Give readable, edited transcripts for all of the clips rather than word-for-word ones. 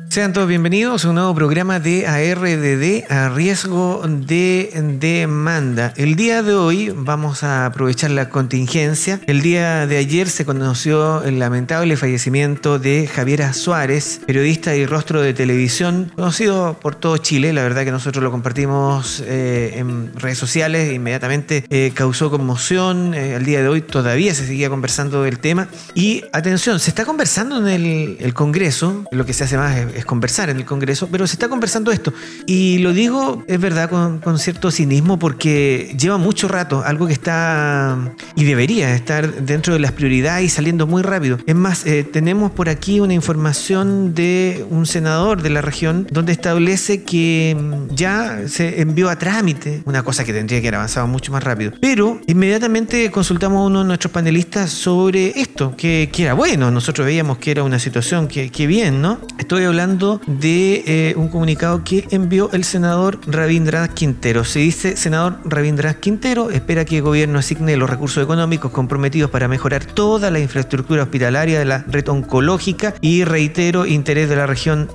Sean todos bienvenidos a un nuevo programa de ARDD, a riesgo de demanda. El día de hoy vamos a aprovechar la contingencia. El día de ayer se conoció el lamentable fallecimiento de Javiera Suárez, periodista y rostro de televisión, conocido por todo Chile. La verdad que nosotros lo compartimos en redes sociales, inmediatamente causó conmoción. Al día de hoy todavía se seguía conversando del tema. Y atención, se está conversando en el Congreso, lo que se hace más es conversar en el Congreso, pero se está conversando esto. Y lo digo, es verdad, con cierto cinismo, porque lleva mucho rato, algo que está y debería estar dentro de las prioridades y saliendo muy rápido. Es más, tenemos por aquí una información de un senador de la región donde establece que ya se envió a trámite, una cosa que tendría que haber avanzado mucho más rápido. Pero inmediatamente consultamos a uno de nuestros panelistas sobre esto, que era bueno. Nosotros veíamos que era una situación que bien, ¿no? Estoy hablando de un comunicado que envió el senador Rabindranath Quintero. Se dice: senador Rabindranath Quintero espera que el gobierno asigne los recursos económicos comprometidos para mejorar toda la infraestructura hospitalaria de la red oncológica y reiteró el interés de la región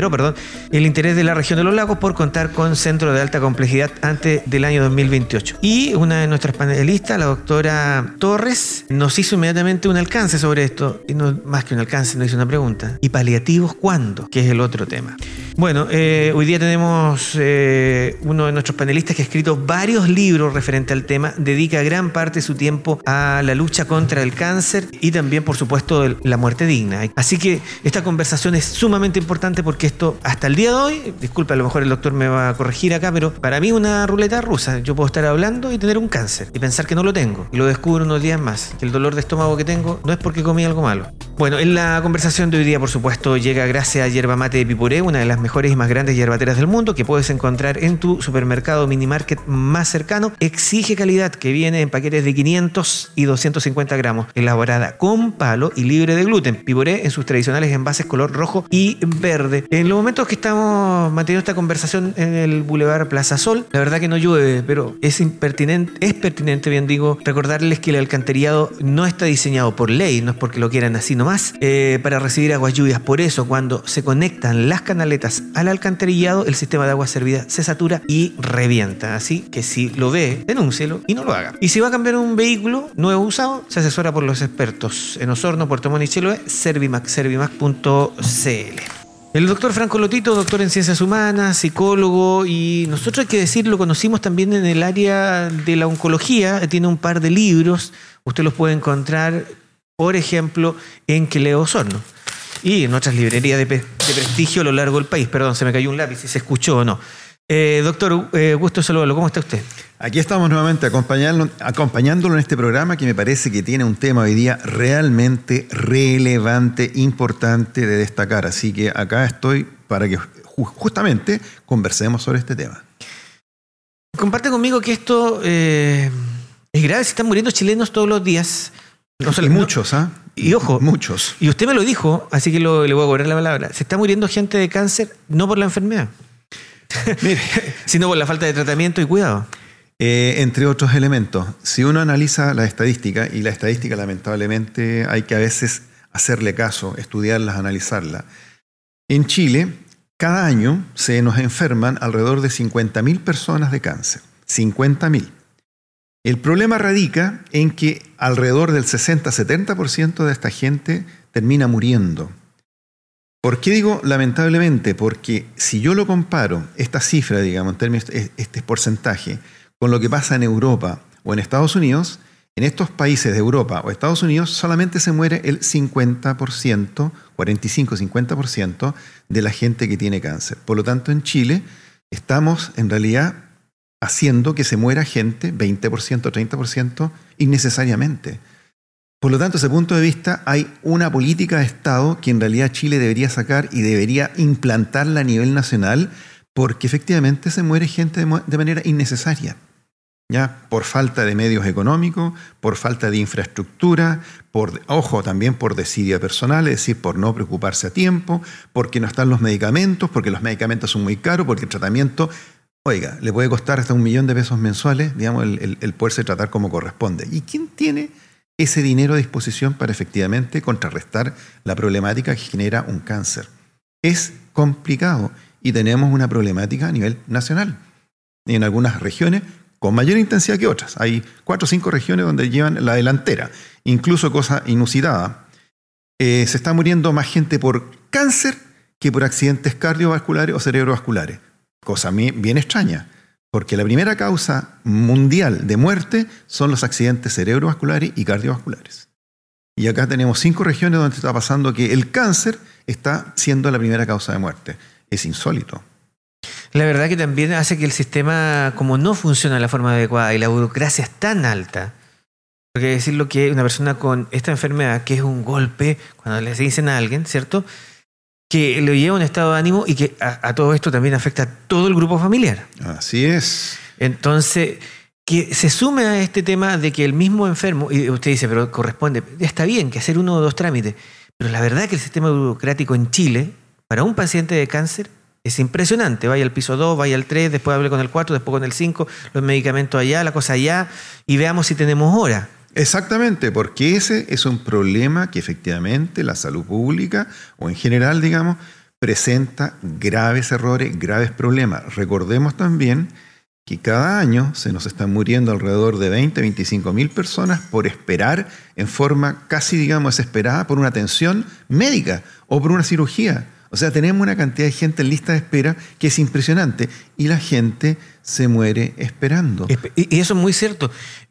de los lagos por contar con centros de alta complejidad antes del año 2028. Y una de nuestras panelistas, la doctora Torres, nos hizo inmediatamente un alcance sobre esto. Y no, más que un alcance, nos hizo una pregunta: ¿y paliativos cuándo? Que es el otro tema. Bueno, hoy día tenemos uno de nuestros panelistas que ha escrito varios libros referente al tema, dedica gran parte de su tiempo a la lucha contra el cáncer y también, por supuesto, la muerte digna. Así que esta conversación es sumamente importante porque esto, hasta el día de hoy, disculpa, a lo mejor el doctor me va a corregir acá, pero para mí una ruleta rusa. Yo puedo estar hablando y tener un cáncer y pensar que no lo tengo y lo descubro unos días más, que el dolor de estómago que tengo no es porque comí algo malo. Bueno, en la conversación de hoy día, por supuesto, llega gracias a Yerba Mate de Pipuré, una de las mejores y más grandes yerbateras del mundo, que puedes encontrar en tu supermercado minimarket más cercano. Exige calidad, que viene en paquetes de 500 y 250 gramos, elaborada con palo y libre de gluten. Pipuré en sus tradicionales envases color rojo y verde. En los momentos que estamos manteniendo esta conversación en el Boulevard Plaza Sol, la verdad que no llueve, pero es pertinente, bien digo, recordarles que el alcantarillado no está diseñado por ley, no es porque lo quieran así nomás, para recibir aguas lluvias. Por eso, cuando se conectan las canaletas al alcantarillado, el sistema de agua servida se satura y revienta. Así que si lo ve, denúncielo y no lo haga. Y si va a cambiar un vehículo nuevo o usado, se asesora por los expertos en Osorno, Puerto Montt y Chiloé, servimac.cl. El doctor Franco Lotito, doctor en Ciencias Humanas, psicólogo, y nosotros, hay que decir, lo conocimos también en el área de la oncología. Tiene un par de libros, usted los puede encontrar, por ejemplo, en Queleo, Osorno, y en otras librerías de prestigio a lo largo del país. Perdón, se me cayó un lápiz, si se escuchó o no. Doctor, gusto saludarlo. ¿Cómo está usted? Aquí estamos nuevamente acompañándolo en este programa que me parece que tiene un tema hoy día realmente relevante, importante de destacar. Así que acá estoy para que justamente conversemos sobre este tema. Comparte conmigo que esto es grave. Se están muriendo chilenos todos los días. Y muchos, ¿ah? Y ojo, muchos. Y usted me lo dijo, así que le voy a cobrar la palabra. Se está muriendo gente de cáncer no por la enfermedad, Mire, sino por la falta de tratamiento y cuidado. Entre otros elementos. Si uno analiza la estadística, y la estadística lamentablemente hay que a veces hacerle caso, estudiarlas, analizarlas. En Chile, cada año se nos enferman alrededor de 50.000 personas de cáncer. 50.000. El problema radica en que alrededor del 60-70% de esta gente termina muriendo. ¿Por qué digo lamentablemente? Porque si yo lo comparo, esta cifra, digamos, en términos, este porcentaje, con lo que pasa en Europa o en Estados Unidos, en estos países de Europa o Estados Unidos solamente se muere el 50%, 45-50% de la gente que tiene cáncer. Por lo tanto, en Chile estamos en realidad haciendo que se muera gente, 20%, 30%, innecesariamente. Por lo tanto, desde ese punto de vista, hay una política de Estado que en realidad Chile debería sacar y debería implantarla a nivel nacional, porque efectivamente se muere gente de manera innecesaria, ¿ya? Por falta de medios económicos, por falta de infraestructura, también por desidia personal, es decir, por no preocuparse a tiempo, porque no están los medicamentos, porque los medicamentos son muy caros, porque el tratamiento, oiga, le puede costar hasta $1.000.000 mensuales, digamos, el poderse tratar como corresponde. ¿Y quién tiene ese dinero a disposición para efectivamente contrarrestar la problemática que genera un cáncer? Es complicado y tenemos una problemática a nivel nacional. Y en algunas regiones con mayor intensidad que otras. Hay 4 o 5 regiones donde llevan la delantera. Incluso, cosa inusitada, se está muriendo más gente por cáncer que por accidentes cardiovasculares o cerebrovasculares. Cosa bien extraña, porque la primera causa mundial de muerte son los accidentes cerebrovasculares y cardiovasculares. Y acá tenemos 5 regiones donde está pasando que el cáncer está siendo la primera causa de muerte. Es insólito. La verdad que también hace que el sistema, como no funciona de la forma adecuada y la burocracia es tan alta, porque decirlo que una persona con esta enfermedad, que es un golpe, cuando le dicen a alguien, ¿cierto?, que le lleva a un estado de ánimo y que a todo esto también afecta a todo el grupo familiar. Así es. Entonces, que se sume a este tema de que el mismo enfermo, y usted dice, pero corresponde, ya está bien que hacer 1 o 2 trámites, pero la verdad que el sistema burocrático en Chile, para un paciente de cáncer, es impresionante. Vaya al piso 2, vaya al 3, después hable con el 4, después con el 5, los medicamentos allá, la cosa allá, y veamos si tenemos hora. Exactamente, porque ese es un problema que efectivamente la salud pública, o en general, digamos, presenta graves errores, graves problemas. Recordemos también que cada año se nos están muriendo alrededor de 20, 25 mil personas por esperar en forma casi, digamos, desesperada por una atención médica o por una cirugía. O sea, tenemos una cantidad de gente en lista de espera que es impresionante y la gente se muere esperando. Y eso es muy cierto.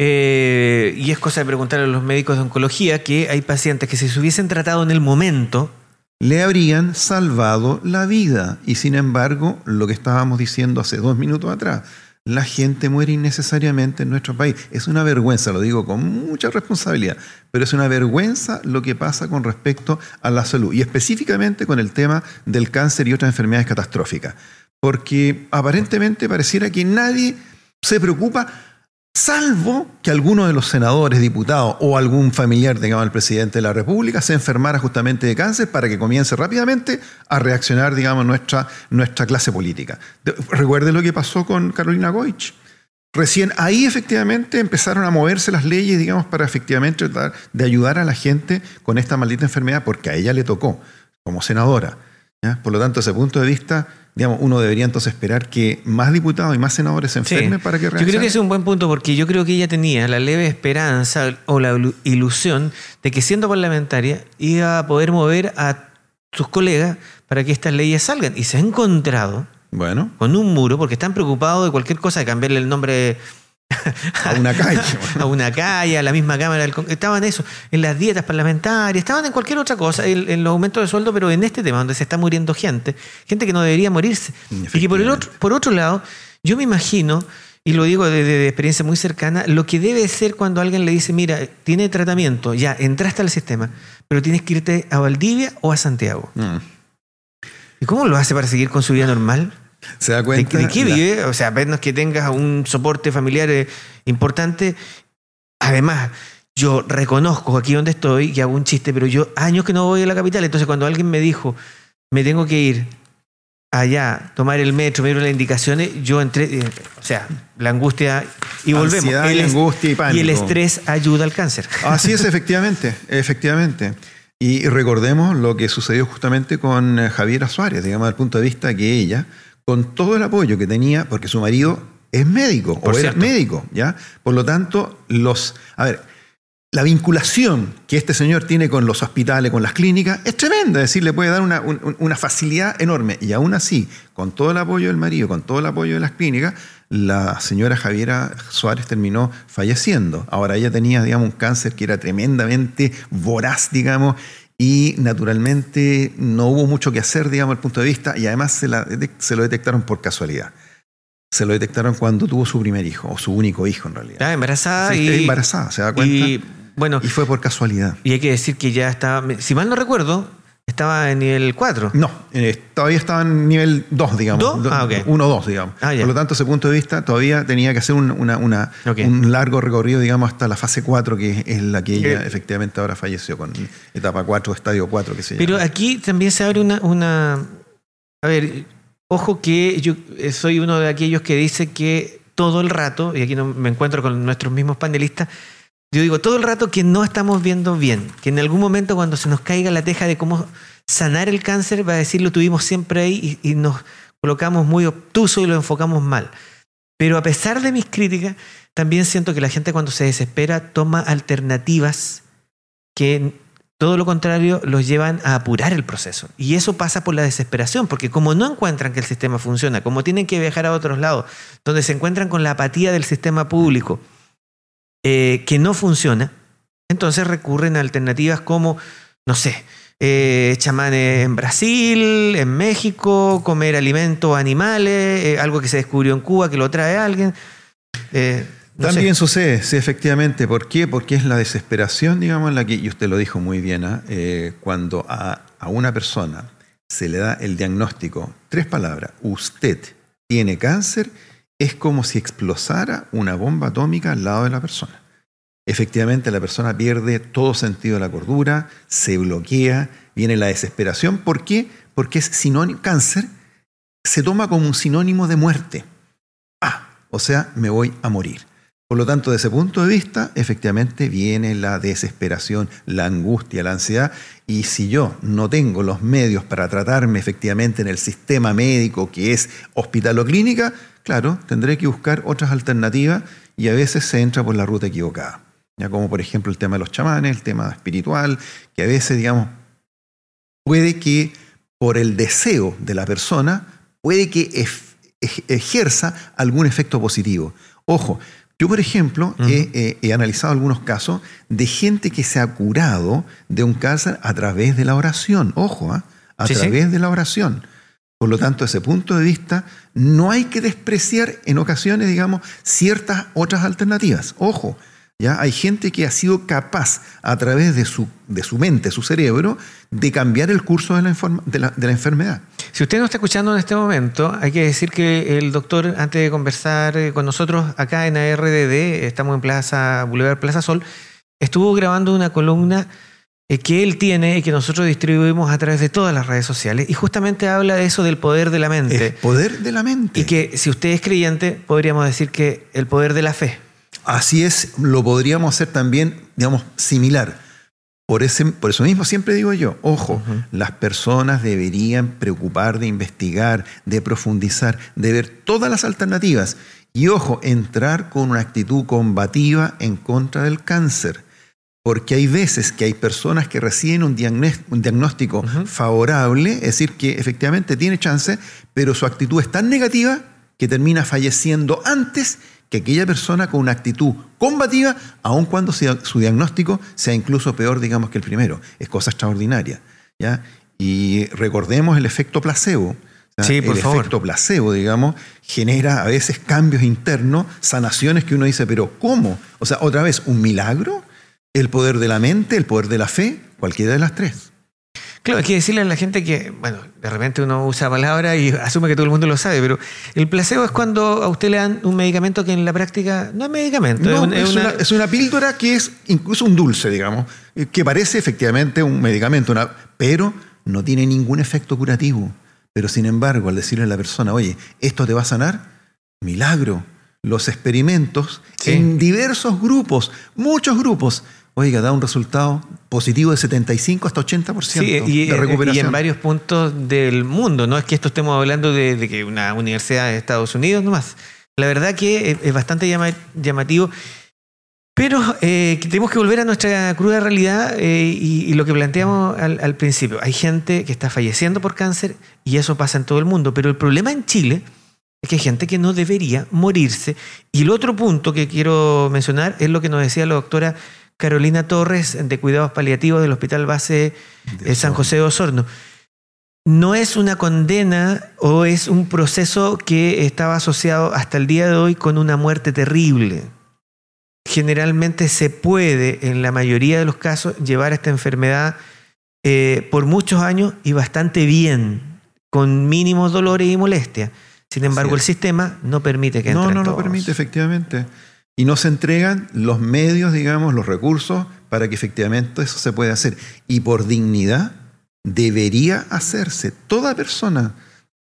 Y es cosa de preguntarle a los médicos de oncología que hay pacientes que si se hubiesen tratado en el momento, le habrían salvado la vida. Y sin embargo, lo que estábamos diciendo hace 2 minutos atrás, la gente muere innecesariamente en nuestro país. Es una vergüenza, lo digo con mucha responsabilidad, pero es una vergüenza lo que pasa con respecto a la salud y específicamente con el tema del cáncer y otras enfermedades catastróficas. Porque aparentemente pareciera que nadie se preocupa, salvo que alguno de los senadores, diputados o algún familiar, digamos, del presidente de la República se enfermara justamente de cáncer para que comience rápidamente a reaccionar, digamos, nuestra clase política. Recuerden lo que pasó con Carolina Goich. Recién ahí efectivamente empezaron a moverse las leyes, digamos, para efectivamente tratar de ayudar a la gente con esta maldita enfermedad, porque a ella le tocó como senadora, ¿ya? Por lo tanto, desde ese punto de vista, digamos, uno debería entonces esperar que más diputados y más senadores se enfermen para que reaccionen. Yo creo que ese es un buen punto porque yo creo que ella tenía la leve esperanza o la ilusión de que siendo parlamentaria iba a poder mover a sus colegas para que estas leyes salgan. Y se ha encontrado con un muro porque están preocupados de cualquier cosa, de cambiarle el nombre a una calle. A una calle, a la misma Cámara. Estaban eso, en las dietas parlamentarias, estaban en cualquier otra cosa, en los aumentos de sueldo, pero en este tema donde se está muriendo gente que no debería morirse. Y que por otro lado, yo me imagino, y lo digo de experiencia muy cercana, lo que debe ser cuando alguien le dice, mira, tiene tratamiento, ya entraste al sistema, pero tienes que irte a Valdivia o a Santiago. ¿Y cómo lo hace para seguir con su vida normal? ¿Se da cuenta? ¿De qué vive? O sea, apenas que tengas un soporte familiar importante. Además, yo reconozco aquí donde estoy y hago un chiste, pero yo años que no voy a la capital. Entonces, cuando alguien me dijo, me tengo que ir allá, tomar el metro, me dieron las indicaciones, yo entré, o sea, la angustia y volvemos. Ansiedad, angustia y pánico. Y el estrés ayuda al cáncer. Así es, efectivamente. Y recordemos lo que sucedió justamente con Javiera Suárez, digamos, desde el punto de vista que ella, con todo el apoyo que tenía, porque su marido es médico, o era médico, ¿ya? Por lo tanto, la vinculación que este señor tiene con los hospitales, con las clínicas, es tremenda. Es decir, le puede dar una facilidad enorme. Y aún así, con todo el apoyo del marido, con todo el apoyo de las clínicas, la señora Javiera Suárez terminó falleciendo. Ahora, ella tenía, digamos, un cáncer que era tremendamente voraz, digamos, y naturalmente no hubo mucho que hacer, digamos, desde el punto de vista, y además se lo detectaron por casualidad. Se lo detectaron cuando tuvo su primer hijo, o su único hijo en realidad. Estaba embarazada. Sí, embarazada, ¿se da cuenta? Y fue por casualidad. Y hay que decir que ya estaba, si mal no recuerdo, estaba en nivel 4. No, todavía estaba en nivel 2, digamos. ¿2? Okay. 1-2, digamos. Por lo tanto, desde ese punto de vista, todavía tenía que hacer un largo recorrido, digamos, hasta la fase 4, que es la que ella efectivamente ahora falleció, con etapa 4, estadio 4, que se llama. Pero aquí también se abre una... A ver, ojo que yo soy uno de aquellos que dice que todo el rato, y aquí me encuentro con nuestros mismos panelistas, yo digo todo el rato que no estamos viendo bien, que en algún momento cuando se nos caiga la teja de cómo sanar el cáncer va a decir lo tuvimos siempre ahí y nos colocamos muy obtusos y lo enfocamos mal. Pero a pesar de mis críticas, también siento que la gente cuando se desespera toma alternativas que todo lo contrario los llevan a apurar el proceso. Y eso pasa por la desesperación, porque como no encuentran que el sistema funciona, como tienen que viajar a otros lados, donde se encuentran con la apatía del sistema público que no funciona, entonces recurren a alternativas como, no sé, chamanes en Brasil, en México, comer alimentos animales, algo que se descubrió en Cuba que lo trae alguien. También sucede, sí, efectivamente. ¿Por qué? Porque es la desesperación, digamos, en la que, y usted lo dijo muy bien, cuando a una persona se le da el diagnóstico, 3 palabras, usted tiene cáncer, es como si explosara una bomba atómica al lado de la persona. Efectivamente, la persona pierde todo sentido de la cordura, se bloquea, viene la desesperación. ¿Por qué? Porque es sinónimo, cáncer se toma como un sinónimo de muerte. O sea, me voy a morir. Por lo tanto, desde ese punto de vista, efectivamente viene la desesperación, la angustia, la ansiedad. Y si yo no tengo los medios para tratarme efectivamente en el sistema médico que es hospital o clínica, claro, tendré que buscar otras alternativas y a veces se entra por la ruta equivocada. Ya como por ejemplo el tema de los chamanes, el tema espiritual, que a veces, digamos, puede que por el deseo de la persona, puede que ejerza algún efecto positivo. Ojo, yo por ejemplo he analizado algunos casos de gente que se ha curado de un cáncer a través de la oración. Ojo, a través de la oración. Por lo tanto, desde ese punto de vista, no hay que despreciar en ocasiones, digamos, ciertas otras alternativas. Ojo, ¿ya? Hay gente que ha sido capaz, a través de su mente, su cerebro, de cambiar el curso de la enfermedad. Si usted no está escuchando en este momento, hay que decir que el doctor, antes de conversar con nosotros acá en ARDD, estamos en Boulevard Plaza Sol, estuvo grabando una columna que él tiene y que nosotros distribuimos a través de todas las redes sociales, y justamente habla de eso, del poder de la mente. El poder de la mente. Y que si usted es creyente, podríamos decir que el poder de la fe. Así es, lo podríamos hacer también, digamos, similar. Por eso mismo siempre digo yo, ojo, las personas deberían preocupar de investigar, de profundizar, de ver todas las alternativas. Y ojo, entrar con una actitud combativa en contra del cáncer. Porque hay veces que hay personas que reciben un diagnóstico favorable, es decir, que efectivamente tiene chance, pero su actitud es tan negativa que termina falleciendo antes que aquella persona con una actitud combativa, aun cuando su diagnóstico sea incluso peor, digamos, que el primero. Es cosa extraordinaria, ¿ya? Y recordemos el efecto placebo. Sí, por favor. El efecto placebo, digamos, genera a veces cambios internos, sanaciones que uno dice, pero ¿cómo? O sea, otra vez, ¿un milagro? ¿El poder de la mente, el poder de la fe? Cualquiera de las 3. Claro, hay que decirle a la gente que, bueno, de repente uno usa palabras y asume que todo el mundo lo sabe, pero el placebo es cuando a usted le dan un medicamento que en la práctica no es medicamento. No, es una píldora que es incluso un dulce, digamos, que parece efectivamente un medicamento, pero no tiene ningún efecto curativo. Pero sin embargo, al decirle a la persona, oye, ¿esto te va a sanar? Milagro. Los experimentos en diversos grupos, muchos grupos, oiga, da un resultado positivo de 75 hasta 80% de recuperación. Y en varios puntos del mundo. No es que esto estemos hablando de que una universidad de Estados Unidos nomás. La verdad que es bastante llamativo. Pero tenemos que volver a nuestra cruda realidad y lo que planteamos al principio. Hay gente que está falleciendo por cáncer y eso pasa en todo el mundo. Pero el problema en Chile es que hay gente que no debería morirse. Y el otro punto que quiero mencionar es lo que nos decía la doctora Carolina Torres, de Cuidados Paliativos del Hospital Base San José de Osorno. No es una condena o es un proceso que estaba asociado hasta el día de hoy con una muerte terrible. Generalmente se puede, en la mayoría de los casos, llevar esta enfermedad por muchos años y bastante bien, con mínimos dolores y molestias. Sin embargo, el sistema no permite que entren todos. No permite, efectivamente. Y no se entregan los medios, digamos, los recursos para que efectivamente eso se pueda hacer. Y por dignidad debería hacerse. Toda persona,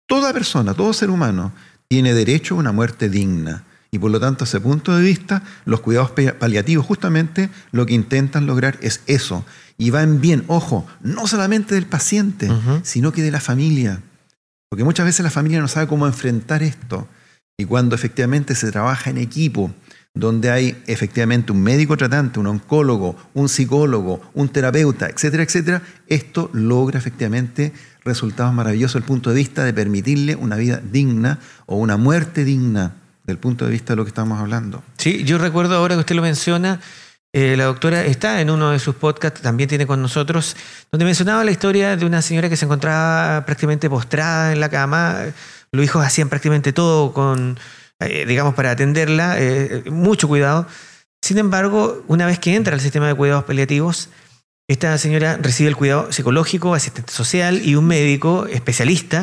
todo ser humano tiene derecho a una muerte digna. Y por lo tanto, a ese punto de vista, los cuidados paliativos justamente lo que intentan lograr es eso. y va en bien, ojo, no solamente del paciente, sino que de la familia. Porque muchas veces la familia no sabe cómo enfrentar esto. Y cuando efectivamente se trabaja en equipo, donde hay efectivamente un médico tratante, un oncólogo, un psicólogo, un terapeuta, etcétera, etcétera, esto logra efectivamente resultados maravillosos desde el punto de vista de permitirle una vida digna o una muerte digna, desde el punto de vista de lo que estamos hablando. Sí, yo recuerdo ahora que usted lo menciona, la doctora está en uno de sus podcasts, también tiene con nosotros, donde mencionaba la historia de una señora que se encontraba prácticamente postrada en la cama. Los hijos hacían prácticamente todo digamos, para atenderla, mucho cuidado. Sin embargo, una vez que entra al sistema de cuidados paliativos, esta señora recibe el cuidado psicológico, asistente social y un médico especialista,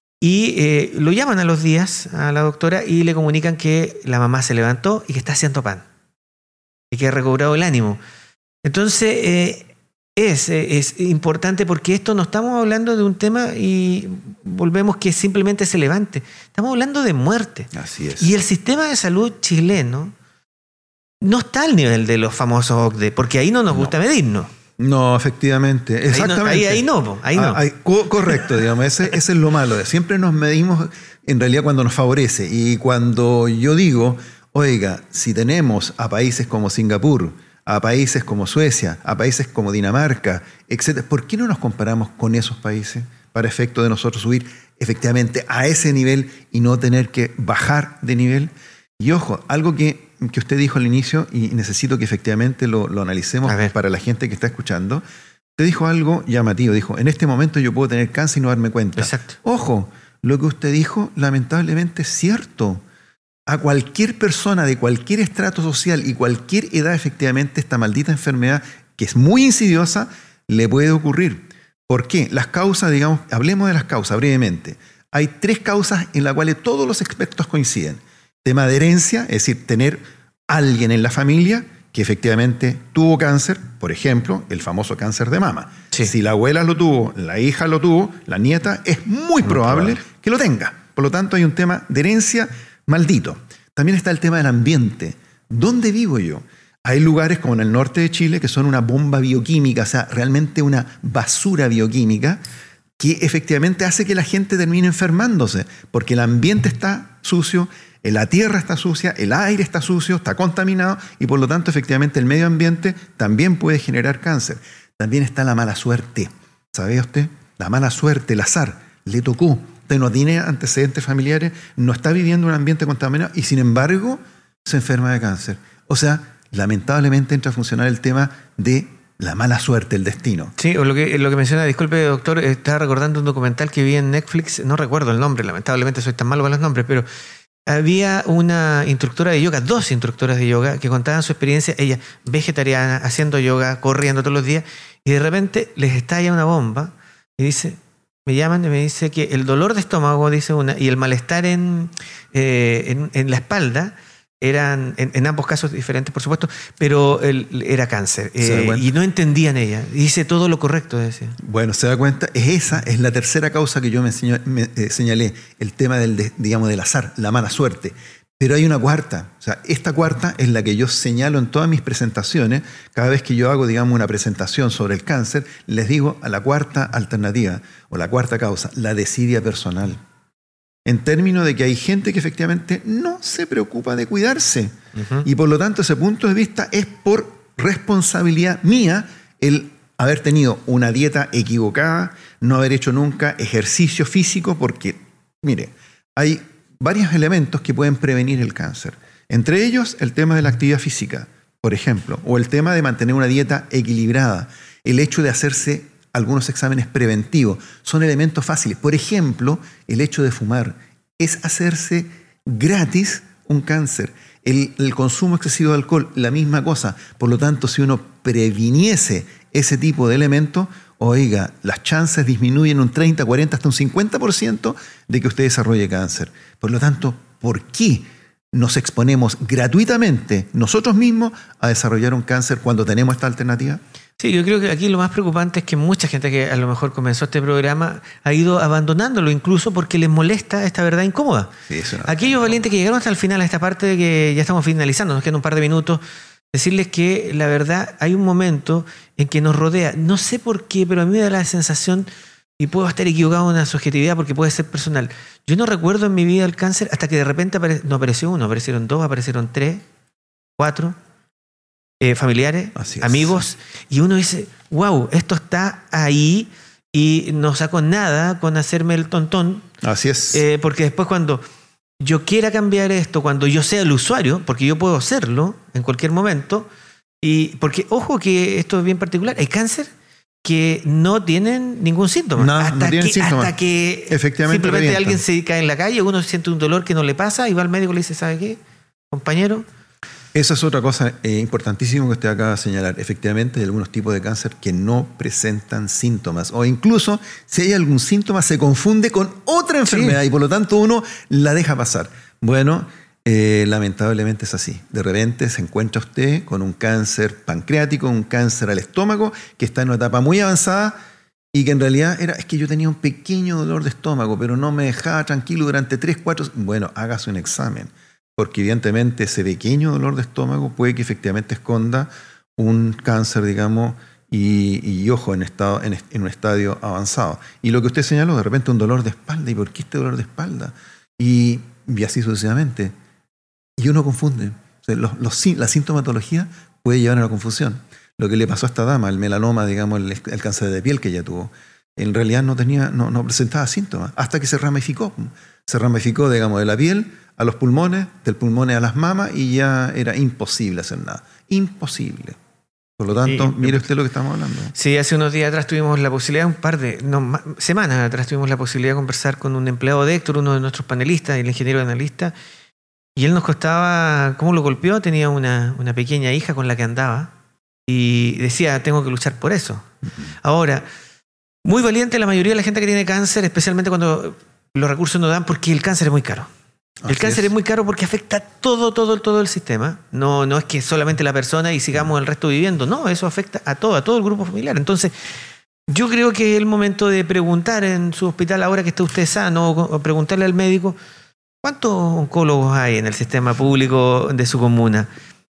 y lo llaman a los días a la doctora y le comunican que la mamá se levantó y que está haciendo pan y que ha recobrado el ánimo. Entonces, es importante porque esto no estamos hablando de un tema y volvemos que simplemente se levante. Estamos hablando de muerte. Así es. Y el sistema de salud chileno no está al nivel de los famosos OCDE, porque ahí no nos gusta medirnos. No, efectivamente. Exactamente. Ahí no. Correcto, digamos. Ese es lo malo. Siempre nos medimos en realidad cuando nos favorece. Y cuando yo digo, oiga, si tenemos a países como Singapur, a países como Suecia, a países como Dinamarca, etc., ¿por qué no nos comparamos con esos países para efecto de nosotros subir efectivamente a ese nivel y no tener que bajar de nivel? Y ojo, algo que usted dijo al inicio y necesito que efectivamente lo analicemos para la gente que está escuchando. Usted dijo algo llamativo, dijo, en este momento yo puedo tener cáncer y no darme cuenta. Exacto. Ojo, lo que usted dijo lamentablemente es cierto. A cualquier persona de cualquier estrato social y cualquier edad, efectivamente, esta maldita enfermedad, que es muy insidiosa, le puede ocurrir. ¿Por qué? Las causas, digamos, hablemos de las causas brevemente. Hay 3 causas en las cuales todos los expertos coinciden. Tema de herencia, es decir, tener alguien en la familia que efectivamente tuvo cáncer, por ejemplo, el famoso cáncer de mama. Sí. Si la abuela lo tuvo, la hija lo tuvo, la nieta, es muy probable que lo tenga. Por lo tanto, hay un tema de herencia maldito. También está el tema del ambiente. ¿Dónde vivo yo? Hay lugares como en el norte de Chile que son una bomba bioquímica, o sea, realmente una basura bioquímica que efectivamente hace que la gente termine enfermándose, porque el ambiente está sucio, la tierra está sucia, el aire está sucio, está contaminado y por lo tanto efectivamente el medio ambiente también puede generar cáncer. También está la mala suerte. ¿Sabe usted? La mala suerte, el azar, le tocó. Usted no tiene antecedentes familiares, no está viviendo en un ambiente contaminado y sin embargo se enferma de cáncer. O sea, lamentablemente entra a funcionar el tema de la mala suerte, el destino. Sí, o lo que menciona, disculpe doctor, estaba recordando un documental que vi en Netflix, no recuerdo el nombre, lamentablemente soy tan malo con los nombres, pero había una instructora de yoga, 2 instructoras de yoga que contaban su experiencia, ella vegetariana, haciendo yoga, corriendo todos los días, y de repente les estalla una bomba y dice, me llaman y me dice que el dolor de estómago, dice una, y el malestar en la espalda eran, en ambos casos diferentes, por supuesto, pero era cáncer. Y no entendían ella. Hice todo lo correcto, decía. Bueno, se da cuenta, esa es la tercera causa que yo me señalé, el tema del azar, la mala suerte. Pero hay una cuarta. O sea, esta cuarta es la que yo señalo en todas mis presentaciones. Cada vez que yo hago, digamos, una presentación sobre el cáncer, les digo a la cuarta alternativa o la cuarta causa, la desidia personal. En términos de que hay gente que efectivamente no se preocupa de cuidarse. Y por lo tanto, ese punto de vista es por responsabilidad mía el haber tenido una dieta equivocada, no haber hecho nunca ejercicio físico, porque, mire, hay varios elementos que pueden prevenir el cáncer. Entre ellos, el tema de la actividad física, por ejemplo, o el tema de mantener una dieta equilibrada, el hecho de hacerse algunos exámenes preventivos. Son elementos fáciles. Por ejemplo, el hecho de fumar es hacerse gratis un cáncer. El consumo excesivo de alcohol, la misma cosa. Por lo tanto, si uno previniese ese tipo de elementos, oiga, las chances disminuyen un 30, 40, hasta un 50% de que usted desarrolle cáncer. Por lo tanto, ¿por qué nos exponemos gratuitamente nosotros mismos a desarrollar un cáncer cuando tenemos esta alternativa? Sí, yo creo que aquí lo más preocupante es que mucha gente que a lo mejor comenzó este programa ha ido abandonándolo incluso porque les molesta esta verdad incómoda. Sí, eso no. Aquellos valientes que llegaron hasta el final, a esta parte de que ya estamos finalizando, nos quedan un par de minutos, decirles que la verdad hay un momento en que nos rodea, no sé por qué, pero a mí me da la sensación, y puedo estar equivocado en una subjetividad porque puede ser personal. Yo no recuerdo en mi vida el cáncer hasta que de repente no apareció uno, aparecieron dos, aparecieron tres, cuatro, familiares, amigos, y uno dice, wow, esto está ahí y no saco nada con hacerme el tontón. Así es. Porque después cuando yo quiera cambiar esto, cuando yo sea el usuario, porque yo puedo hacerlo en cualquier momento, y porque, ojo que esto es bien particular, hay cáncer que no tienen ningún síntoma. No tienen síntomas. Hasta que efectivamente simplemente revientan. Alguien se cae en la calle, uno siente un dolor que no le pasa y va al médico y le dice, ¿sabe qué, compañero? Esa es otra cosa importantísima que usted acaba de señalar. Efectivamente, hay algunos tipos de cáncer que no presentan síntomas. O incluso, si hay algún síntoma, se confunde con otra enfermedad y por lo tanto uno la deja pasar. Bueno, lamentablemente es así. De repente se encuentra usted con un cáncer pancreático, un cáncer al estómago, que está en una etapa muy avanzada y que en realidad es que yo tenía un pequeño dolor de estómago, pero no me dejaba tranquilo durante 3, 4... Bueno, hágase un examen. Porque evidentemente ese pequeño dolor de estómago puede que efectivamente esconda un cáncer, digamos, y ojo, en un estadio avanzado. Y lo que usted señaló, de repente un dolor de espalda. ¿Y por qué este dolor de espalda? Y así sucesivamente. Y uno confunde. O sea, la sintomatología puede llevar a la confusión. Lo que le pasó a esta dama, el melanoma, digamos, el cáncer de piel que ella tuvo, en realidad no presentaba síntomas hasta que se ramificó. Se ramificó, digamos, de la piel a los pulmones, del pulmón a las mamas y ya era imposible hacer nada. Imposible. Por lo tanto, mire usted lo que estamos hablando. Sí, hace unos días atrás tuvimos la posibilidad, semanas atrás tuvimos la posibilidad de conversar con un empleado de Héctor, uno de nuestros panelistas, el ingeniero analista, y él nos contaba cómo lo golpeó. Tenía una pequeña hija con la que andaba y decía, tengo que luchar por eso. Ahora, muy valiente la mayoría de la gente que tiene cáncer, especialmente cuando los recursos no dan, porque el cáncer es muy caro. El cáncer es muy caro porque afecta todo el sistema. No es que solamente la persona y sigamos el resto viviendo. No, eso afecta a todo el grupo familiar. Entonces, yo creo que es el momento de preguntar en su hospital, ahora que está usted sano, o preguntarle al médico, ¿cuántos oncólogos hay en el sistema público de su comuna?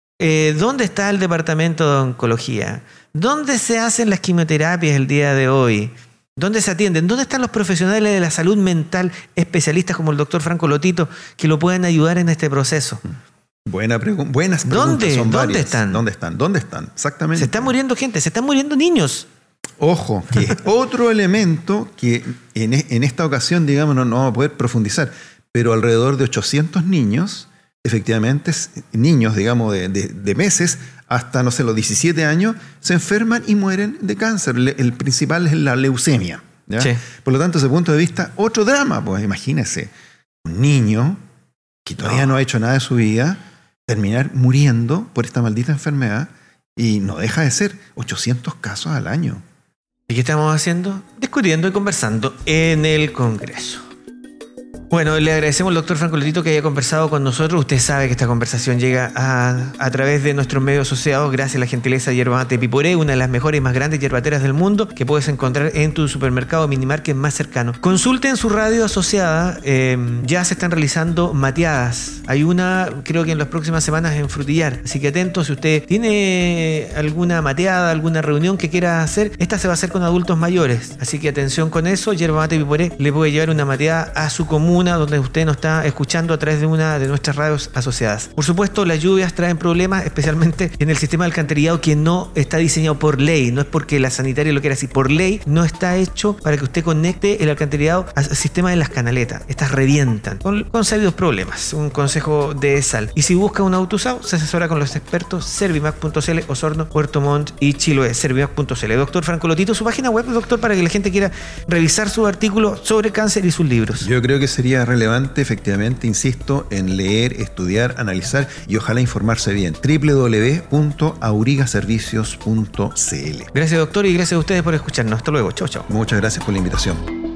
¿Dónde está el departamento de oncología? ¿Dónde se hacen las quimioterapias el día de hoy? ¿Dónde se atienden? ¿Dónde están los profesionales de la salud mental, especialistas como el doctor Franco Lotito, que lo puedan ayudar en este proceso? Buenas preguntas. ¿Dónde están? ¿Dónde están? Exactamente. Se está muriendo gente, se están muriendo niños. Ojo, que es otro elemento que en esta ocasión, digamos, no vamos a poder profundizar, pero alrededor de 800 niños, efectivamente, niños, digamos, de meses hasta, no sé, los 17 años, se enferman y mueren de cáncer. El principal es la leucemia. ¿Ya? Sí. Por lo tanto, desde ese punto de vista, otro drama. Pues imagínese, un niño que todavía no ha hecho nada de su vida, terminar muriendo por esta maldita enfermedad, y no deja de ser 800 casos al año. ¿Y qué estamos haciendo? Discutiendo y conversando en el Congreso. Bueno, le agradecemos al doctor Franco Lotito que haya conversado con nosotros. Usted sabe que esta conversación llega a través de nuestros medios asociados, gracias a la gentileza de Yerba Mate Piporé, una de las mejores y más grandes yerbateras del mundo, que puedes encontrar en tu supermercado minimarket más cercano. Consulten su radio asociada, ya se están realizando mateadas. Hay una, creo que en las próximas semanas, en Frutillar. Así que atentos, si usted tiene alguna mateada, alguna reunión que quiera hacer, esta se va a hacer con adultos mayores. Así que atención con eso, Yerba Mate Piporé le puede llevar una mateada a su comuna, donde usted nos está escuchando a través de una de nuestras radios asociadas. Por supuesto, las lluvias traen problemas, especialmente en el sistema del alcantarillado, que no está diseñado por ley. No es porque la sanitaria lo quiera así. Por ley no está hecho para que usted conecte el alcantarillado al sistema de las canaletas. Estas revientan con serios problemas. Un consejo de Sal. Y si busca un auto usado, se asesora con los expertos Servimac.cl, Osorno, Puerto Montt y Chiloé. Servimac.cl. Doctor Franco Lotito, su página web, doctor, para que la gente quiera revisar sus artículos sobre cáncer y sus libros. Yo creo que sería relevante, efectivamente, insisto, en leer, estudiar, analizar y ojalá informarse bien. www.aurigaservicios.cl. Gracias, doctor, y gracias a ustedes por escucharnos. Hasta luego. Chau. Muchas gracias por la invitación.